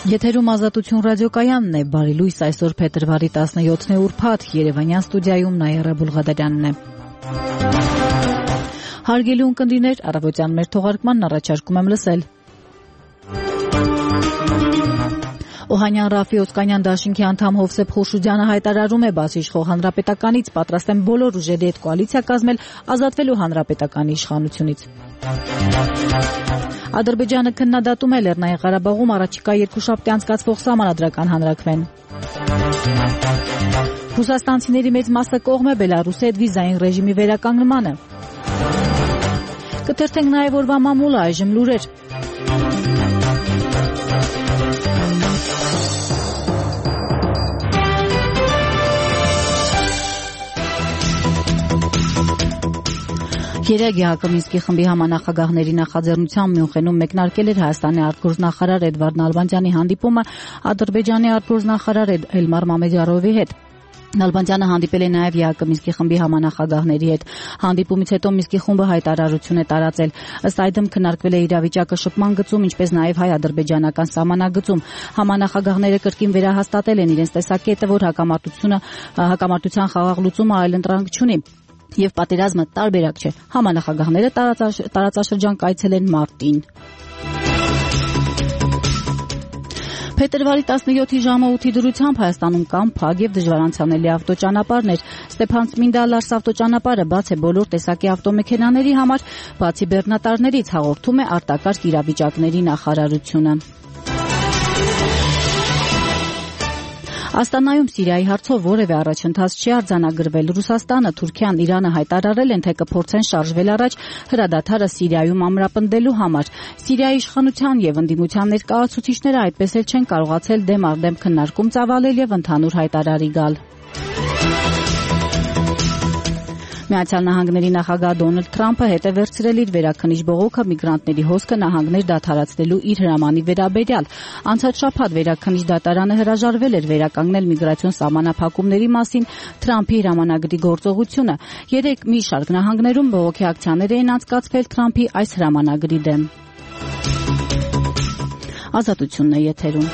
Եթերում Ազատություն ռադիոկայանն է, բարի լույս, այսօր փետրվարի 17-ն է ուրբաթ, Երևանյան ստուդիայում Նաիրա Բուլղադարյանն է։ Հարգելի ունկնդիրներ, առավոտյան մեր թողարկմանն առաջարկում եմ լսել։ Օհանյան Ռաֆի Օսկանյան դաշինքի անդամ Հովսեփ Խուրշուդյանը հայտարարում է, բաց իշխող հանրապետականից պատրաստ են բոլոր ուժերի հետ կոալիցիա կազմել ազատվելու հանրապետականի իշխանությունից։ Ադրբեջանը քննադատում է Լեռնային Ղարաբաղում առաջիկա երկուշաբթի անցկացվող սահմանադրական հանրաքվեն։ Ռուսաստանցիների մեծ մասը կողմ է Բելարուսի հետ վիզային ռեժիմի վերականգնմանը։ Կթերթենք նաև օրվա մամուլը, այժմ լուրեր։ Երեկ Յակոմինսկի խմբի համանախագահների նախաձեռնությամբ Մյունխենում մեկնարկել էր Հայաստանի արտգործնախարար Էդվարդ Նալբանդյանի հանդիպումը Ադրբեջանի արտգործնախարար Էլմար Մամեդյարովի հետ։ Նալբանդյանը հանդիպել է նաև Յակոմինսկի խմբի համանախագահների հետ։ Հանդիպումից հետո Մինսկի խումբը հայտարարություն է տարածել։ Ըստ այդմ քննարկվել է իրավիճակը շփման գծում, ինչպես նաև հայ-ադրբեջանական սահմանագծում։ Համանախագահները կրկին վերահաստատել են իրենց տեսակետը, որ հակամարտության խաղաղ լուծումը այլընտրանք չունի եւ պատերազմը տարբերակ չէ։ Համանախագահները տարածաշրջան կայցելեն մարտին։ Փետրվարի 17-ի ժամը 8-ի դրությամբ Հայաստանում կան փակ եւ դժվարանցանելի ավտոճանապարհներ։ Ստեփան-Ծմինդա-Լարս ավտոճանապարհը բաց է բոլոր տեսակի ավտոմեքենաների համար, բացի բեռնատարներից, հաղորդում է արտակարգ իրավիճակների նախարարությունը։ Աստանայում Սիրիայի հարցով որևէ առաջընթաց չի արձանագրվել։ Ռուսաստանը, Թուրքիան, Իրանը հայտարարել են, թե կփորձեն շարժվել առաջ հրադադարը Սիրիայում ամրապնդելու համար։ Սիրիայի իշխանության եւ ընդդիմության ներկայացուցիչները այդպես էլ չեն կարողացել դեմ առ դեմ քննարկում ծավալել եւ ընդհանուր հայտարարի գալ։ Միացյալ Նահանգների նախագահ Դոնալդ Թրամփը հետ է վերցրել իր վերաքննիչ բողոքը միգրանտների հոսքը նահանգներ դադարեցնելու իր հրամանի վերաբերյալ։ Անցած շաբաթ վերաքննիչ դատարանը հրաժարվել էր վերականգնել միգրացիոն սահմանափակումների մասին Թրամփի հրամանագրի գործողությունը։ Երեկ մի շարք նահանգներում բողոքի ակցիաներ էին անցկացվել Թրամփի այս հրամանագրի դեմ։ Ազատությունն է եթերում։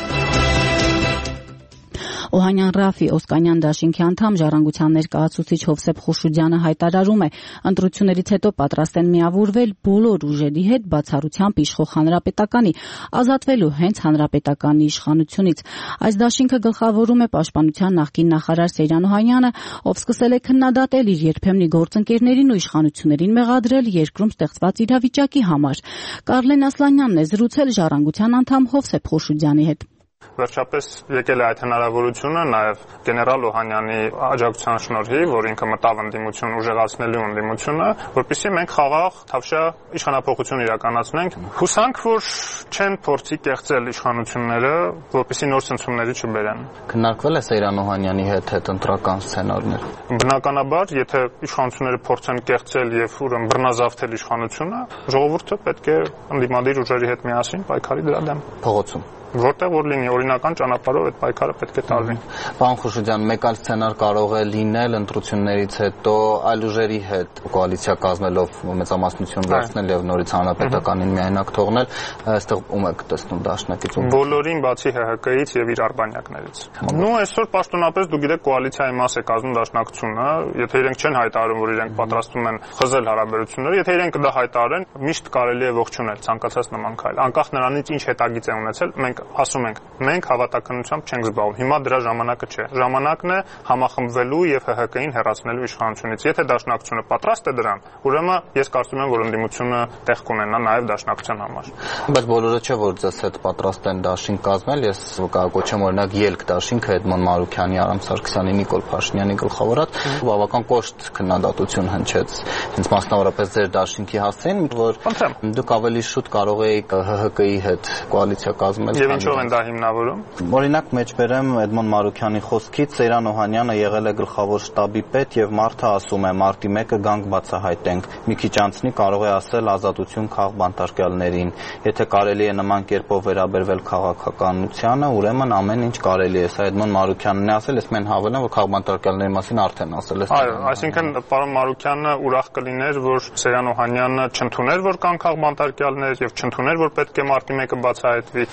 Օհանյան Ռաֆի Օսկանյան դաշինքի անդամ Ժառանգության ներկայացուցիչ Հովսեփ Խուրշուդյանը հայտարարում է, ընտրություններից հետո պատրաստ են միավորվել բոլոր ուժերի հետ բացառությամբ իշխող հանրապետականի, ազատվելու հենց հանրապետականի իշխանությունից։ Այս դաշինքը գլխավորում է Պաշտպանության նախկին նախարար Սեյրան Օհանյանը, ով սկսել է քննադատել իր երբեմնի գործընկերներին ու իշխանություններին մեղադրել երկրում ստեղծված իրավիճակի համար։ Կարլեն Ասլանյանն է զրուցել Ժառանգության անդամ Հովսեփ Խուրշուդյանի հետ։ Վերջապես եկել է այդ հնարավորությունը նաև գեներալ Օհանյանի աջակցության շնորհիվ, որ ինքը մտավ ընդդիմություն ուժեղացնելու ընդդիմությունը, որպեսզի մենք խաղաղ թավշյա իշխանափոխություն իրականացնենք։ Հուսանք, որ չեն փորձի կեղծել իշխանությունները, որպեսզի նոր ցնցումների չբերեն։ Քննարկվել է Սեյրան Օհանյանի հետ ընտրական սցենարներ։ Բնականաբար, եթե իշխանությունները փորձեն կեղծել եւ ուրեմն բռնազավթել իշխանությունը, ժողովուրդը պետք է ընդդիմադիր ուժերի հետ միասին պայքարի դրա դեմ։ Փողոցում որտեղ որ լինի օրինական ճանապարհով այդ պայքարը պետք է տարվի։ Պարոն Խուրշուդյան, մեկ այլ սցենար կարող է լինել ընտրություններից հետո այլ ուժերի հետ կոալիցիա կազմելով մեծամասնություն վերցնել եւ նորից հանրապետականին միայնակ թողնել, այստեղ ում եք տեսնում դաշնակից ում։ Բոլորին բացի ՀՀԿ-ից եւ իր արբանյակներից։ Նու այսօր պաշտոնապես դու գիտեք կոալիցիայի մաս է կազմում դաշնակցությունը, եթե իրենք չեն հայտարարում, որ իրենք պատրաստվում են խզել հարաբերությունները, եթե իրենք դա հայտարարեն, միշտ կարելի է ողջունել ցանկացած նման քայլ։ Անկախ նրանից ինչ հետագիծ է ունեցել, մենք ասում ենք, մենք հավատականությամբ չենք զբաղվում։ Հիմա դրա ժամանակը չէ։ Ժամանակն է համախմբվելու եւ ՀՀԿ-ին հեռացնելու իշխանությունից։ Եթե դաշնակցությունը պատրաստ է դրան, ուրեմն ես կարծում եմ, որ ընդդիմությունը տեղ կունենա նաեւ դաշնակցության համար։ Բայց բոլորը չէ, որ ձեզ հետ պատրաստ են դաշինք կազմել։ Ես կգոչեմ օրինակ ելք դաշինքը Էդմոն Մարուքյանի, Արամ Սարգսյանի, Նիկոլ Փաշինյանի գլխավորած բավական կոշտ քննադատություն հնչեց։ Հենց մասնավորապես ձեր դաշինքի հասցեին, որ դուք ավելի շուտ կարող եք ՀՀԿ-ի հետ կոալիցիա կազմել։ Ինչով են դա հիմնավորում։ Օրինակ մեջբերեմ Էդմոն Մարուքյանի խոսքից Սեյրան Օհանյանը եղել է գլխավոր շտաբի պետ եւ մարդը ասում է մարտի 1-ը գանք բացահայտենք։ Մի քիչ անցնի կարող է ասել ազատություն քաղ բանտարկյալներին։ Եթե կարելի է նման կերպով վերաբերվել քաղաքականությանը, ուրեմն ամեն ինչ կարելի է։ Սա Էդմոն Մարուքյանն է ասել, ես մեն հավելեմ, որ քաղ բանտարկյալների մասին արդեն ասել է։ Այո, այսինքն պարոն Մարուքյանը ուրախ կլիներ, որ Սեյրան Օհանյանը չընդուներ, որ կան քաղ բանտարկյալներ եւ չընդուներ, որ պետք է մարտի 1-ը բացահայտվի։ Ես չեմ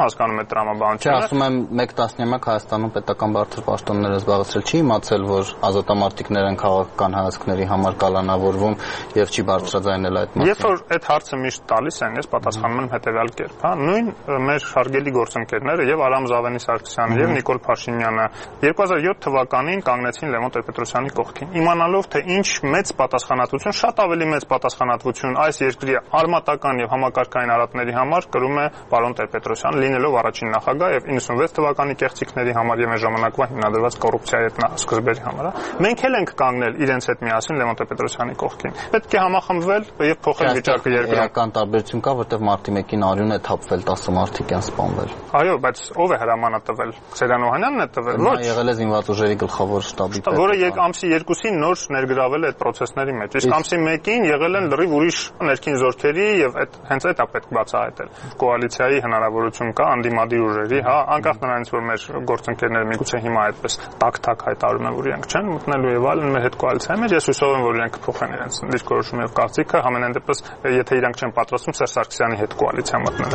Չեմ հասկանում այդ տրամաբանությունը։ Ասում եմ 1 տասնյակ Հայաստանում պետական բարձր պաշտոնները զբաղեցրել չի իմացել, որ ազատամարտիկներ են քաղաքական հայացքների համար կալանավորվում եւ չի բարձրաձայնել այդ մասին։ Երբ որ այդ հարցը միշտ տալիս են, ես պատասխանում եմ հետեւյալ կերպ, հա, նույն մեր հարգելի գործընկերները եւ Արամ Զավենի Սարգսյանը եւ Նիկոլ Փաշինյանը 2007 թվականին կանգնեցին Լևոն Տեր-Պետրոսյանի կողքին, իմանալով թե ինչ մեծ պատասխանատվություն, շատ ավելի մեծ պատասխանատվություն այս երկրի արմատական եւ համակարգային արատների համար կրում է պարոն Տեր-Պետրոսյանը, լինելով առաջին նախագահ եւ 96 թվականի կեղծիքների համար եւ այն ժամանակվա հիմնադրված կոռուպցիայի հետ սկզբերի համար, հա։ Մենք էլ ենք կանգնել իրենց հետ միասին Լևոն Տեր-Պետրոսյանի կողքին։ Պետք է համախմբվել եւ փոխել վիճակը երկրում։ Իրական տարբերություն կա, որտեղ մարտի 1-ին արյուն է թափվել, 10 մարդիկ են սպանվել։ Այո, բայց ով է հրամանը տվել։ Սերան Օհանյանն է տվել։ Ոչ, եղել է զինված ուժերի գլխավոր շտաբի պետ, որը ամսի 2-ին նոր ներգրավել է այդ process-ների մեջ։ Իսկ ամսի 1-ին եղել են լրիվ ուրիշ ներքին զորքերի եւ հենց այդ է պետք բացահայտել։ Կոալիցիայի հնարավորություն կա անդիմադիր ուժերի, հա, անկախ նրանից որ մեր գործընկերները միգուցե հիմա այդպես տակ-տակ հայտարարում են, որ իրենք չեն մտնելու եւ այլն մեր հետ կոալիցիայի մեջ, ես հուսով եմ, որ իրենք կփոխեն իրենց դիրքորոշումը եւ կարծիքը, համենայն դեպս եթե իրենք չեն պատրաստվում Սերժ Սարգսյանի հետ կոալիցիա մտնել։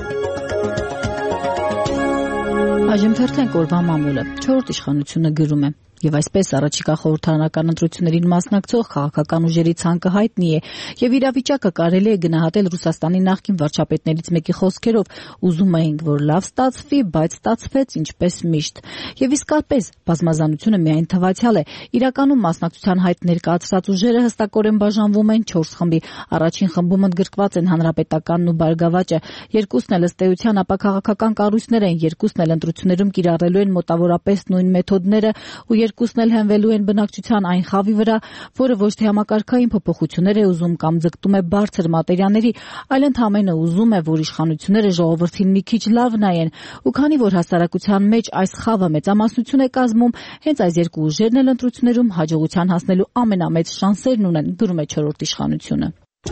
Այժմ թերթենք օրվա մամուլը։ 4-րդ իշխանությունը գրում է. Եվ այսպես առաջիկա խորհրդարանական ընտրություններին մասնակցող քաղաքական ուժերի ցանկը հայտնի է եւ իրավիճակը կարելի է գնահատել Ռուսաստանի նախկին վարչապետներից մեկի խոսքերով. ուզում էինք, որ լավ ստացվի, բայց ստացվեց ինչպես միշտ։ Եվ իսկապես բազմազանությունը միայն թվացial է։ Իրականում մասնակցության հայտ ներկայացրած ուժերը հստակորեն բաժանվում են 4 խմբի։ Առաջին խմբում ընդգրկված են Հանրապետականն ու Բարգավաճը, երկուսն էլ ըստ էության ապա քաղաքական կառույցներ են, երկուսն էլ ընտրություններում կիրառելու են մոտավորապես նույն մեթոդները ու երկուսն էլ հենվելու են բնակչության այն խավի վրա, որը ոչ թե համակարգային փոփոխություններ է ուզում կամ ձգտում է բարձր մատերիաների, այլ ընդհանրապես ուզում է, որ իշխանությունները ժողովրդին մի քիչ լավ նայեն, ու քանի որ հասարակության մեջ այս խավը մեծամասնություն է կազմում, հենց այս երկու ուժերն էլ ընտրություններում հաջողության հասնելու ամենամեծ շանսերն ունեն, գրում է 4-րդ իշխանությունը։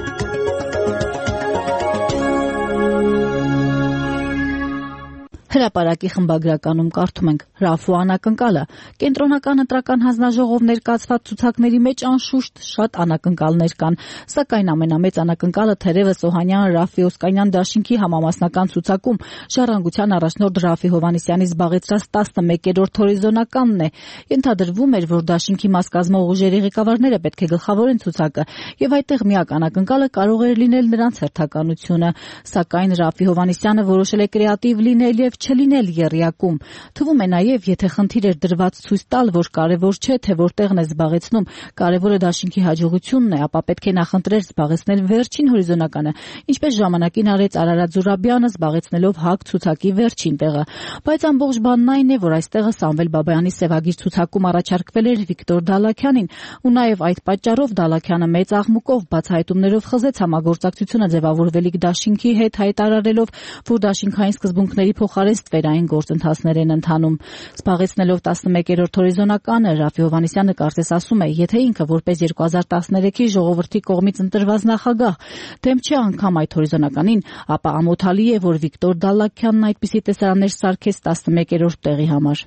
Հրապարակի խմբագրականում կարդում ենք. Ռաֆու անակնկալը կենտրոնական ընտրական հանձնաժողով ներկայացված ցուցակների մեջ անշուշտ շատ անակնկալներ կան, սակայն ամենամեծ անակնկալը թերևս Օհանյան-Ռաֆի Օսկանյան դաշինքի համամասնական ցուցակում Ժառանգության առաջնորդ Ռաֆի Հովհաննիսյանի զբաղեցրած 11-րդ հորիզոնականն է։ Ենթադրվում էր, որ դաշինքի մաս կազմող ուժերի ղեկավարները պետք է գլխավորեն ցուցակը, եւ այդտեղ միակ անակնկալը կարող էր լինել նրանց հերթականությունը, սակայն Ռաֆի Հովհաննիսյանը որոշել է կրեատիվ լինել եւ չլինել եռյակում։ Թվում է նաև, եթե խնդիր էր դրված ցույց տալ, որ կարևոր չէ, թե որտեղն է զբաղեցնում, կարևորը դաշինքի հաջողությունն է, ապա պետք է նախընտրել զբաղեցնել վերջին հորիզոնականը, ինչպես ժամանակին արեց Արարատ Զուրաբյանը զբաղեցնելով ՀԱԿ ցուցակի վերջին տեղը։ Բայց ամբողջ բանն այն է, որ այստեղը Սամվել Բաբայանի սևագիր ցուցակում առաջարկվել էր Վիկտոր Դալաքյանին, ու նաև այդ պատճառով Դալաքյանը մեծ աղմուկով բացահայտումներով խզեց համագործակցությունը ձևավորվելիք դաշինքի հետ, հայտարարելով, որ դաշինքային սկզբունքների փոխարեն ստվերային գործընթացներ են ընթանում։ Զբաղեցնելով 11-րդ հորիզոնականը Ռաֆի Հովհաննիսյանը կարծես ասում է, եթե ինքը որպես 2013-ի ժողովրդի կողմից ընտրված նախագահ դեմ չի անգամ այդ հորիզոնականին, ապա ամոթալի է, որ Վիկտոր Դալաքյանն այդպիսի տեսարաններ սարքեց 11-րդ տեղի համար։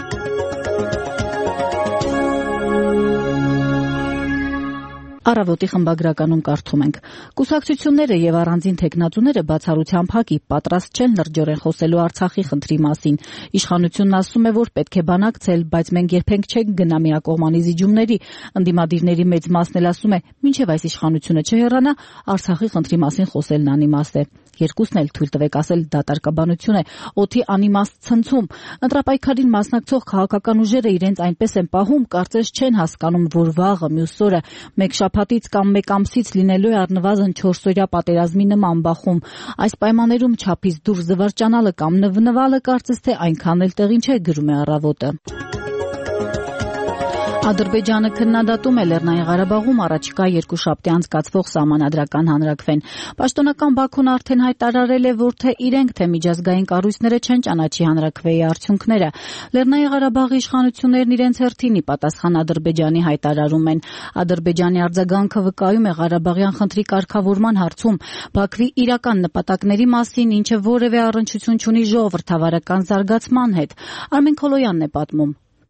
Առավոտի խմբագրականում կարդում ենք. Կուսակցությունները եւ առանձին թեկնածուները բացառությամբ ՀԱԿ-ի պատրաստ չեն լրջորեն խոսելու Արցախի խնդրի մասին։ Իշխանությունն ասում է, որ պետք է բանակցել, բայց մենք երբեք չենք գնա միակողմանի զիջումների։ Ընդդիմադիրների մեծ մասն էլ ասում է, մինչեւ այս իշխանությունը չհեռանա, Արցախի խնդրի մասին խոսելն անիմաստ է։ Երկուսն էլ թույլ տվեք ասել դատարկաբանություն է, օդի անիմաստ ցնցում։ Ընտրապայքարին մասնակցող քաղաքական ուժերը իրենց այնպես են պահում, կարծես չեն հասկանում, որ վաղը մյուս օրը մեկ շաբաթից կամ մեկ ամսից լինելու է առնվազն 4-օրյա պատերազմի նման բախում։ Այս պայմաններում չափից դուրս զվարճանալը կամ նվնվալը կարծես թե այնքան էլ տեղին չէ, գրում է Առավոտը։ Ադրբեջանը քննադատում է Լեռնային Ղարաբաղում առաջիկա երկուշաբթի անցկացվող սահմանադրական հանրաքվեն։ Պաշտոնական Բաքուն արդեն հայտարարել է, որ թե իրենք, թե միջազգային կառույցները չեն ճանաչի հանրաքվեի արդյունքները։ Լեռնային Ղարաբաղի իշխանություններն իրենց հերթին ի պատասխան Ադրբեջանի հայտարարում են։ Ադրբեջանի արձագանքը վկայում է Ղարաբաղյան խնդրի կարգավորման հարցում Բաքվի իրական նպատակների մասին, ինչը որևէ առնչություն չունի ժողովրդավարական զարգացման հետ։ Արմեն Քոլոյանն է պատմում։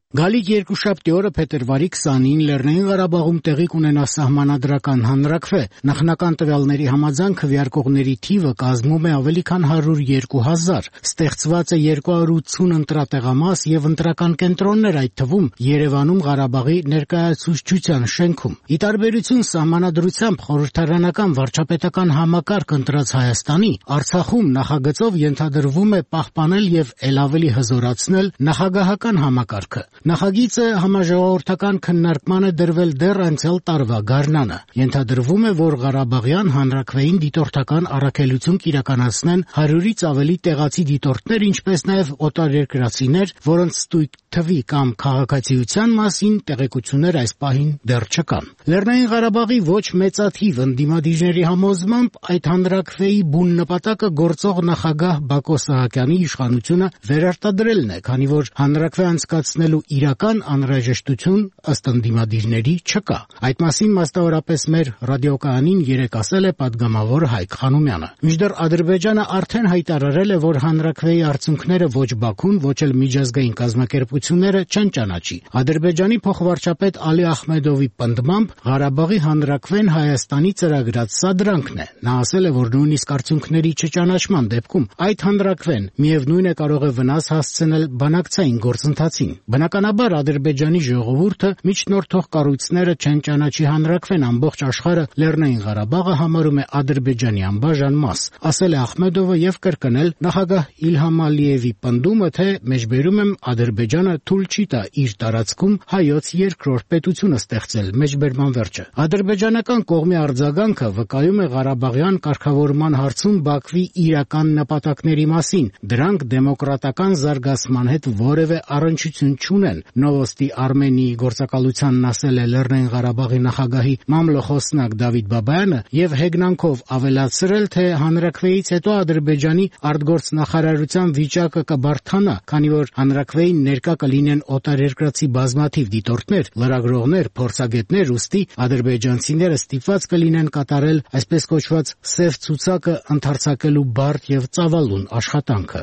Գալիք երկուշաբթի օրը փետրվարի 20-ին Լեռնային Ղարաբաղում տեղի կունենա սահմանադրական հանրաքվե։ Նախնական տվյալների համաձայն քվեարկողների թիվը կազմում է ավելի քան 102,000։ Ստեղծված է 280 ընտրատեղամաս եւ ընտրական կենտրոններ, այդ թվում Երևանում Ղարաբաղի ներկայացուցչության շենքում։ Ի տարբերություն սահմանադրությամբ խորհրդարանական վարչապետական համակարգ ընտրած Հայաստանի, Արցախում նախագծով ենթադրվում է պահպանել եւ ել ավելի հզորացնել նախագահական համակարգը։ Նախագիծը համաժողովրդական քննարկման է դրվել դեռ անցյալ տարվա գարնանը։ Ենթադրվում է, որ Ղարաբաղյան հանրաքվեին դիտորդական առաքելություն կիրականացնեն 100-ից ավելի տեղացի դիտորդներ, ինչպես նաև օտարերկրացիներ, որոնց ստույգ թվի կամ քաղաքացիության մասին տեղեկություններ այս պահին դեռ չկան։ Լեռնային Ղարաբաղի ոչ մեծաթիվ ընդդիմադիրների համոզմամբ այդ հանրաքվեի բուն նպատակը գործող նախագահ Բակո Սահակյանի իշխանությունը վերարտադրելն է, քանի որ հանրաքվե անցկացնելու իրական անհրաժեշտություն ըստ ընդդիմադիրների չկա։ Այդ մասին մասնավորապես մեր ռադիոկայանին երեկ ասել է պատգամավոր Հայկ Խանոմյանը։ Մինչդեռ Ադրբեջանը արդեն հայտարարել է, որ հանրաքվեի արդյունքները ոչ Բաքուն, ոչ էլ միջազգային կազմակերպությունները չեն ճանաչի։ Ադրբեջանի փոխվարչապետ Ալի Ախմեդովի պնդմամբ Ղարաբաղի հանրաքվեն Հայաստանի ծրագրած սադրանքն է։ Նա ասել է, որ նույնիսկ արդյունքների չճանաչման դեպքում այդ հանրաքվեն միևնույն է կարող է վնաս հասցնել բանակցային գործընթացին։ Բնականաբար Ադրբեջանի ժողովուրդը միջնորդող կառույցները չեն ճանաչի հանրաքվեն, ամբողջ աշխարհը Լեռնային Ղարաբաղը համարում է Ադրբեջանի անբաժան մաս, ասել է Ախմեդովը եւ կրկնել նախագահ Իլհամ Ալիևի պնդումը, թե մեջբերում եմ Ադրբեջանը թույլ չի տա իր տարածքում հայոց երկրորդ պետությունը ստեղծել։ Մեջբերման վերջը։ Ադրբեջանական կողմի արձագանքը վկայում է Ղարաբաղյան կարգավորման հարցում Բաքվի իրական նպատակների մասին։ Դրանք դեմոկրատական զարգացման հետ որևէ առնչություն չունեն։ Նովոստի Արմենիի գործակալությանն ասել է Լեռնային Ղարաբաղի նախագահի մամլոխոսնակ Դավիթ Բաբայանը եւ հեգնանքով ավելացրել, թե հանրաքվեից հետո Ադրբեջանի արտգործնախարարության վիճակը կբարդանա, քանի որ հանրաքվեին ներկա կլինեն օտարերկրացի բազմաթիվ դիտորդներ, լրագրողներ, փորձագետներ, ուստի ադրբեջանցիները ստիպված կլինեն կատարել այսպես կոչված սև ցուցակը ընդարձակելու բարդ եւ ծավալուն աշխատանքը։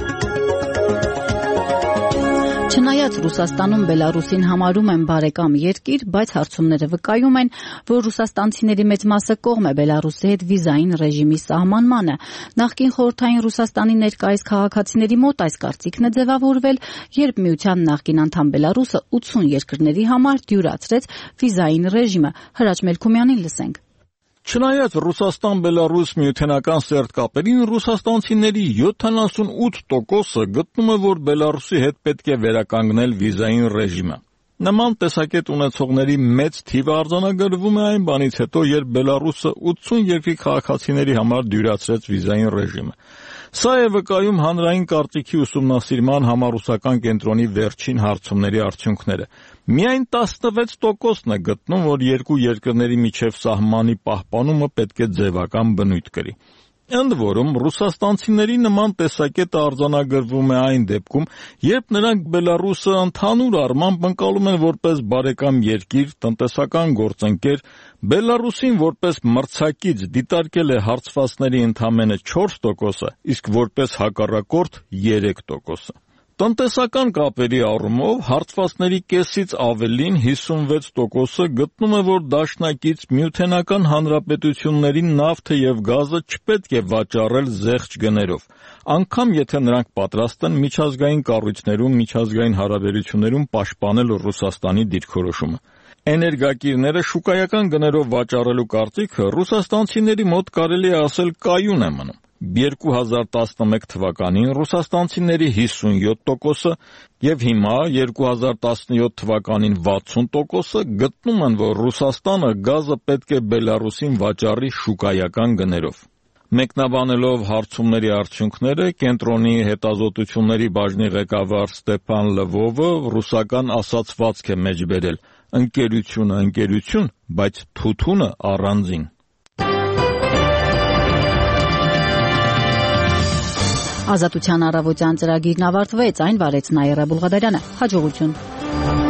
Չնայած Ռուսաստանում Բելարուսին համարում են բարեկամ երկիր, բայց հարցումները վկայում են, որ ռուսաստանցիների մեծ մասը կողմ է Բելարուսի հետ վիզային ռեժիմի սահմանմանը։ Նախկին խորհրդային Ռուսաստանի ներկայիս քաղաքացիների մոտ այս կարծիքն է ձևավորվել, երբ միության նախկին անդամ Բելարուսը 80 երկրների համար դյուրացրեց վիզային ռեժիմը։ Հրաչ Մելքումյանին լսենք։ Չնայած Ռուսաստան-Բելարուս միութենական սերտ կապերին, ռուսաստանցիների 78%-ը գտնում է, որ Բելարուսի հետ պետք է վերականգնել վիզային ռեժիմը։ Նման տեսակետ ունեցողների մեծ թիվը արձանագրվում է այն բանից հետո, երբ Բելարուսը 80 երկրի քաղաքացիների համար դյուրացրեց վիզային ռեժիմը։ Սա է վկայում հանրային կարծիքի ուսումնասիրման համառուսական կենտրոնի վերջին հարցումների արդյունքները։ Միայն 16%-ն է գտնում, որ երկու երկրների միջև սահմանի պահպանումը պետք է ձևական բնույթ կրի։ Ընդ որում, ռուսաստանցիների նման տեսակետը արձանագրվում է այն դեպքում, երբ նրանք Բելարուսը ընդհանուր առմամբ ընկալում են որպես բարեկամ երկիր, տնտեսական գործընկեր, Բելարուսին որպես մրցակից դիտարկել է հարցվածների ընդամենը 4%-ը, իսկ որպես հակառակորդ 3%-ը։ Տնտեսական կապերի առումով հարցվածների կեսից ավելին 56%-ը գտնում է, որ դաշնակից միութենական հանրապետություններին նավթը եւ գազը չպետք է վաճառել զեղչ գներով, անգամ եթե նրանք պատրաստ են միջազգային կառույցներում, միջազգային հարաբերություններում պաշտպանել Ռուսաստանի դիրքորոշումը։ Էներգակիրները շուկայական գներով վաճառելու կարծիքը ռուսաստանցիների մոտ կարելի է ասել կայուն է մնում։ 2011 թվականին ռուսաստանցիների 57%-ը եւ հիմա 2017 թվականին 60%-ը գտնում են, որ Ռուսաստանը գազը պետք է Բելարուսին վաճառի շուկայական գներով։ Մեկնաբանելով հարցումների արդյունքները, կենտրոնի հետազոտությունների բաժնի ղեկավար Ստեփան Լվովը ռուսական ասացվածք է մեջբերել. ընկերությունը ընկերություն, բայց թութունը առանձին։ Ազատության առավոտյան ծրագիրն ավարտվեց, այն վարեց Նաիրա Բուլղադարյանը։ Հաջողություն։